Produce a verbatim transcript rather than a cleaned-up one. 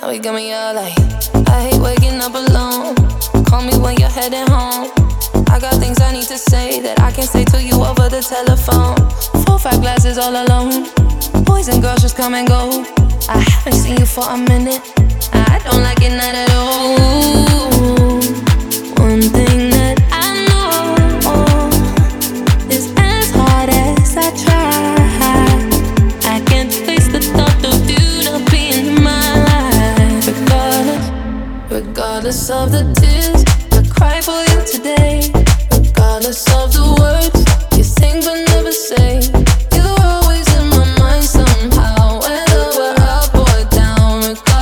Now we got me all like, I hate waking up alone. Call me when you're heading home. I got things I need to say that I can't say to you over the telephone. Four, five glasses all alone. Boys and girls just come and go. I haven't seen you for a minute. I don't like it, not at all. One thing that I know is as hard as I try, I can't face the thought of you not being in my life. Regardless, regardless of the tears I cry for you today.